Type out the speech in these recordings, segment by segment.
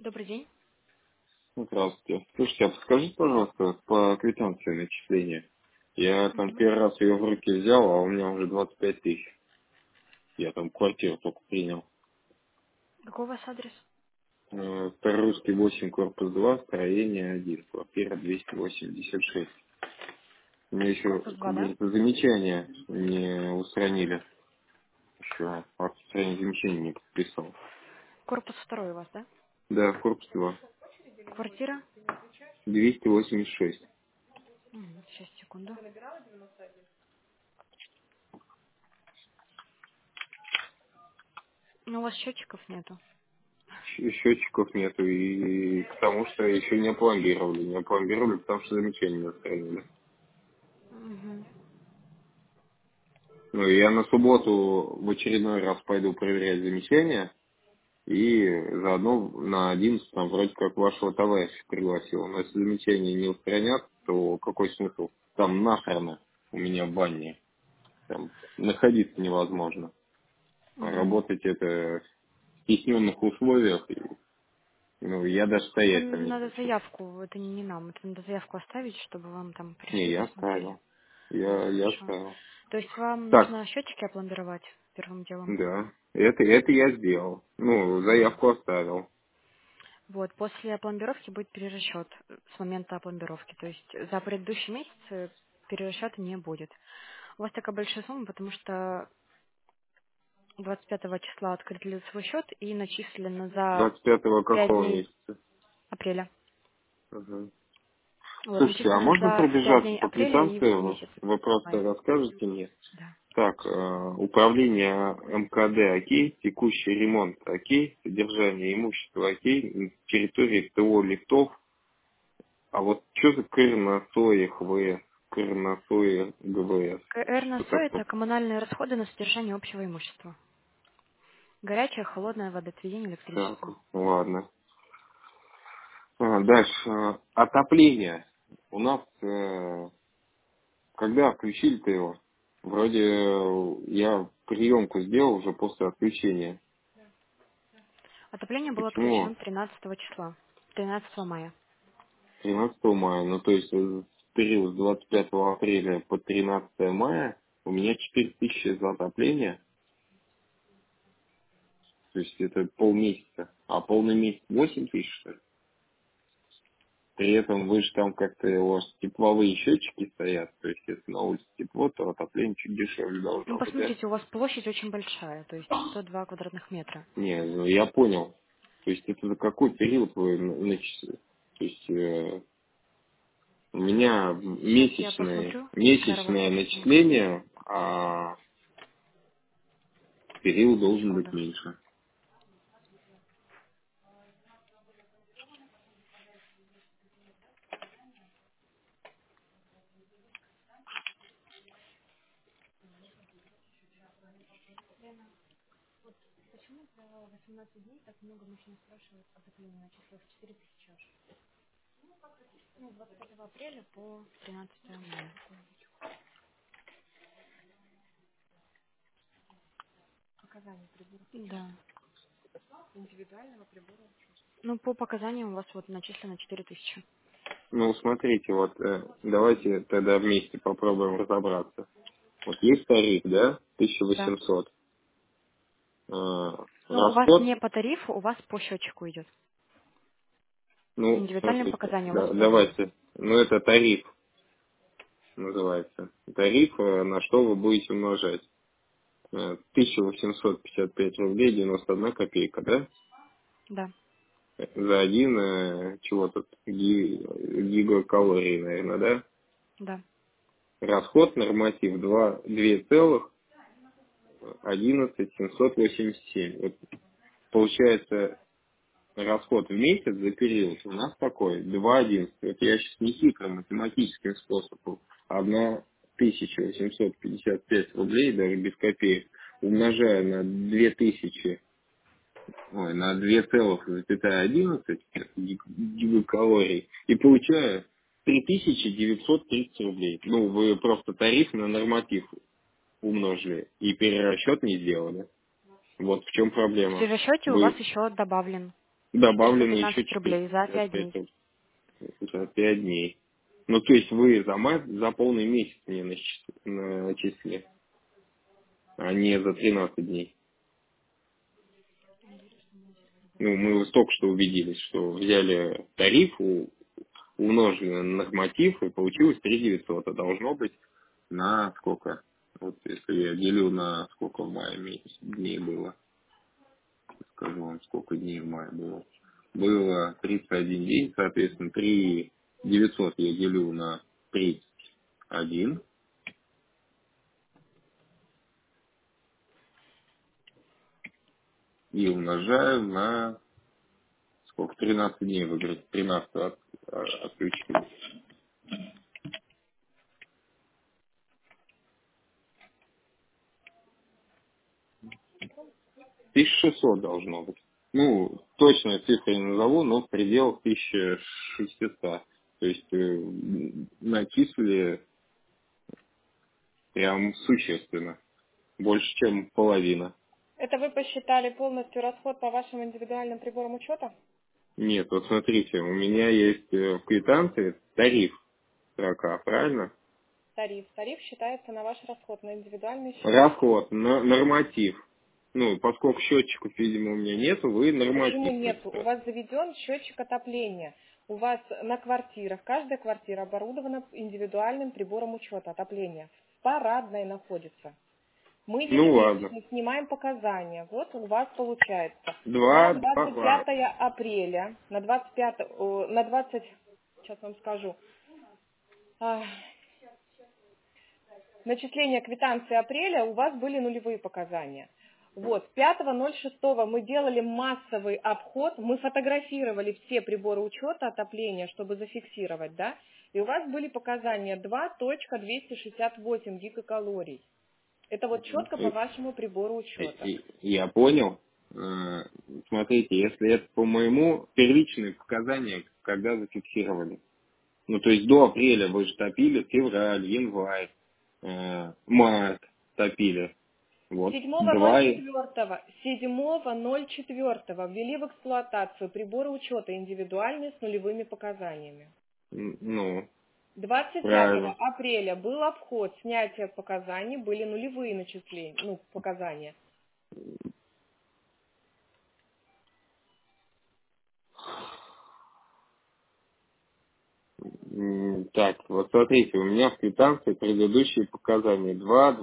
Добрый день. Здравствуйте. Слушайте, а подскажите, пожалуйста, по квитанции начисления. Я там Мгм. первый раз ее в руки взял, а у меня уже 25 тысяч. Я там квартиру только принял. Какой у вас адрес? Старорусский 8, корпус 2, строение 1, квартира 286. Мне еще, Корпус как 2, да? говорится, замечания не устранили. Еще акт устранения замечаний не подписал. Корпус второй у вас, да? Да, корпус 2, Квартира? 286. Сейчас, секунду. Ну, у вас счетчиков нету. Счетчиков нету, и потому что еще не опломбировали. Не опломбировали, потому что замечания не устранили. Мгм. Ну, я на субботу в очередной раз пойду проверять замечания, и заодно на 11 там вроде как вашего товарища пригласил. Но если замечания не устранят, то какой смысл? Там нахрена у меня баня. Там находиться невозможно. А Мгм. работать это в стесненных условиях, и, ну, я даже Это стоять там не надо хочу. заявку, это не нам, это надо заявку оставить, чтобы вам там Не, пришли, я посмотрели. оставил. Я Хорошо. оставил. То есть вам Так, нужно счетчики опломбировать первым делом? да, это я сделал. Ну, Мгм. заявку оставил. Вот, после опломбировки будет перерасчет с момента опломбировки. То есть за предыдущий месяц перерасчета не будет. У вас такая большая сумма, потому что 25 числа открыли лицевой счет и начислено за 25-го 5 какого дней месяца? апреля. Ага. Вот, Слушайте, а начислено можно за 5 пробежаться дней по апреля и квитанции? месяц Вы просто мая. расскажете мне. Да. Так, управление МКД окей, текущий ремонт окей, содержание имущества окей, территория ТО лифтов. А вот что за КРНСО ХВС, КРНСО ГВС? Что РНСО– такое? это коммунальные расходы на содержание общего имущества. Горячее, холодное, водоотведение, Так, электричество. ладно. Дальше. Отопление. У нас, когда отключили-то его? Вроде я приемку сделал уже после отключения. Отопление было Почему отключено 13 числа, 13 мая. 13 мая? Ну, то есть в период с 25 апреля по 13 мая у меня 4000 за отопление. То есть это полмесяца. А полный месяц 8000, что ли? При этом вы же там как-то у вас тепловые счетчики стоят. То есть если на улице тепло, то отопление чуть дешевле Ну, должно быть, да? посмотрите, у вас площадь очень большая, то есть 102 квадратных метра. Не, ну я понял. То есть это за какой период вы начислили? То есть у меня Сейчас я посмотрю месячное терабайт в месяц. начисление, а период должен быть Секунду. меньше. Ну, 25 апреля по 13 мая. Да. Ну, по показаниям у вас вот начислено 4000. Ну, смотрите, вот давайте тогда вместе попробуем разобраться. Вот есть тариф, да, Да. 1800. Но у вас Расход, не по тарифу, у вас по счетчику идет. ну, Индивидуальные смотрите, показания у вас да, указаны. давайте, ну, это тариф называется. Тариф, на что вы будете умножать. 1855 рублей 91 копейка, да? Да, За один, чего тут, гигакалорий, наверное, да? да. Расход норматив 2,11,787. Вот получается, расход в месяц за период у нас такой, 2,11. Вот я сейчас не хитро математическим способом. 1855 рублей, даже без копеек, умножая на 2000, на 2,11 гигакалорий и получаю 3930 рублей. Ну, вы просто тариф на норматив умножили и перерасчет не сделали. Вот в чем В проблема. перерасчете у вас Вы, еще добавлен. Добавлены еще 315 рублей за 5 455 дней. рублей за 5 дней. Ну, то есть вы за полный месяц мне начислили, а не за 13 дней. Ну, мы вот только что убедились, что взяли тариф, умножили на норматив, и получилось 3900. А должно быть на сколько? Вот если я делю на сколько в мае месяц дней было. Скажу вам, сколько дней в мае было. Было 31 день, соответственно, 3900 я делю на 31 и умножаю на сколько? 13 дней выбрать. 13 отключили. 1600 должно быть. Ну, точно цифры не назову, но в пределах 1600. То есть начислили прям существенно. Больше, чем половина. Это вы посчитали полностью расход по вашим индивидуальным приборам учета? Нет, вот смотрите, у меня есть в квитанции тариф строка, правильно? Тариф. Тариф считается на ваш расход, на индивидуальный счет. Расход, норматив. Ну, поскольку счетчиков, видимо, у меня нету, вы Почему норматив нет? У представьте. вас заведен счетчик отопления. У вас на квартирах, каждая квартира оборудована индивидуальным прибором учета отопления. В парадной находится. Мы Ну, ладно. ежемесячно снимаем показания. Вот у вас получается. На Два, 25 апреля, на 20, сейчас вам скажу, а, начисление квитанции апреля у вас были нулевые показания. Вот, 5.06 мы делали массовый обход, мы фотографировали все приборы учета отопления, чтобы зафиксировать, да, и у вас были показания 2.268 гигакалорий. Это вот четко по вашему прибору учета. Я понял. Смотрите, если это по моему, первичные показания, когда зафиксировали. Ну, то есть до апреля вы же топили, февраль, январь, март топили. Вот, 7.04 ввели в эксплуатацию приборы учета индивидуальные с нулевыми показаниями. ну, 25 правильно. апреля был обход, снятие показаний, были нулевые начисления, показания. Так, вот смотрите, у меня в квитанции предыдущие показания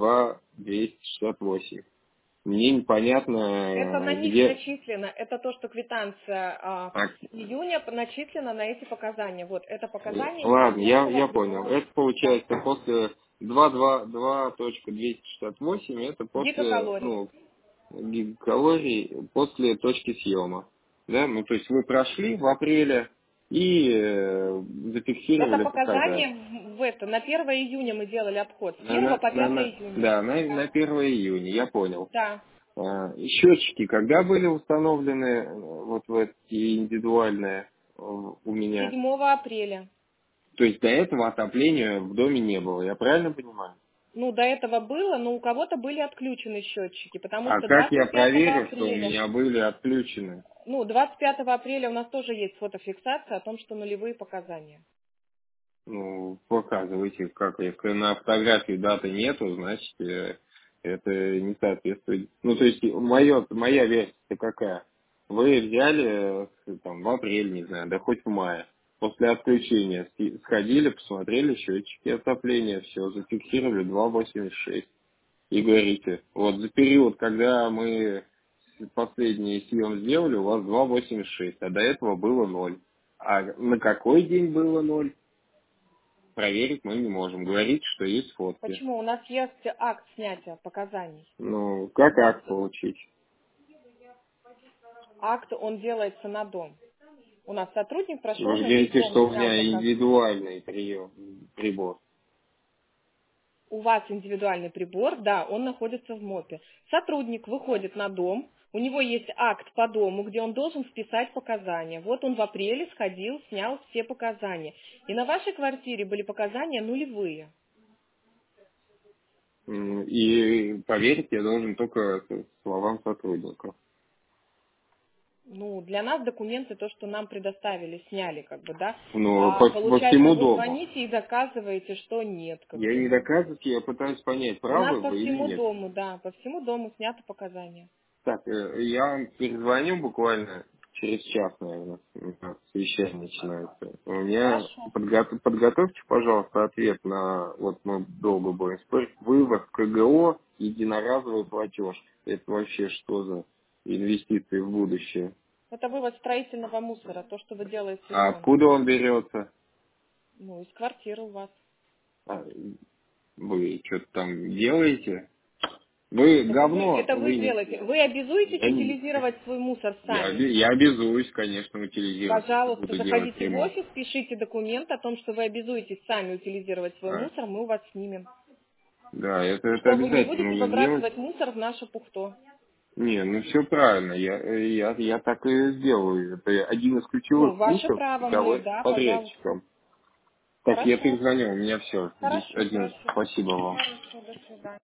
2.268. Мне Это непонятно, на них где... начислено, это то, что квитанция А, с июня начислена на эти показания. Вот, это показания ладно, индивидуального я понял. прибора. Это Да. получается после 2.2.268, это после, Гигакалорий. ну, гигакалорий после точки съема. Да, ну то есть вы прошли в апреле и Это зафиксировали показания. показания на 1 июня мы делали обход. С 1 по 5 июня. Да, на 1 июня, я понял. Да. Счетчики когда были установлены вот в эти индивидуальные у меня? 7 апреля. То есть до этого отопления в доме не было, я правильно понимаю? Ну, до этого было, но у кого-то были отключены счетчики, потому А что как я 25 проверю, что у апреля, меня были отключены? 25 апреля у нас тоже есть фотофиксация о том, что нулевые показания. Ну, показывайте, как. Если на фотографии даты нету, значит, это не соответствует. Ну, то есть, моя версия какая? Вы взяли там, в апреле, не знаю, да хоть в мае. После отключения сходили, посмотрели счетчики отопления, все, зафиксировали 2,86. И говорите, вот за период, когда мы последний съем сделали, у вас 2,86, а до этого было 0. А на какой день было 0? Проверить мы не можем. Говорить, что есть фотки. Почему? У нас есть акт снятия показаний. Ну, как акт получить? Акт, он делается на дом. У нас сотрудник Вы прошел же на весь говорите, дом, что у снял меня показания. индивидуальный прибор. У вас индивидуальный прибор, да, он находится в МОПе. Сотрудник выходит на дом, у него есть акт по дому, где он должен вписать показания. Вот он в апреле сходил, снял все показания. И на вашей квартире были показания нулевые. И поверить я должен только словам сотрудника. Ну, для нас документы, то, что нам предоставили, сняли, как бы, да. Ну, А по получается, всему вы дому. звоните и доказываете, что нет, как Я бы, не ну. доказываю, я пытаюсь понять, У нас правы по вы или всему нет. дому, да, по всему дому сняты показания. Так, я вам перезвоню буквально через час, наверное, совещание начинается. У меня Хорошо. подготовьте, пожалуйста, ответ на, вот мы долго будем спорить, вывод КГО, единоразовый платеж. Это вообще что за инвестиции в будущее? Это вывод строительного мусора, то, что вы делаете А ремонт. откуда он берется? Ну, из квартиры у вас. А, вы что-то там делаете? Вы говно, Это вы вы... делаете. Вы обязуетесь Я, не- утилизировать свой мусор сами. я обязуюсь, конечно, утилизировать, если Пожалуйста, буду делать заходите в ремонт. офис, пишите документ о том, что вы обязуетесь сами утилизировать свой А, мусор, мы у вас снимем. да, это Что вы не обязательно будете нужно делать. выбрасывать мусор в наше пухто. Не, ну все правильно, я так и сделаю. Это один из Ну, ключевых ваше пунктов право, мы, договора с да, пожалуйста. подрядчиком. Так, я Хорошо. перезвоню, у меня все. Хорошо, 10:11. спасибо. Спасибо вам. Хорошо, до свидания.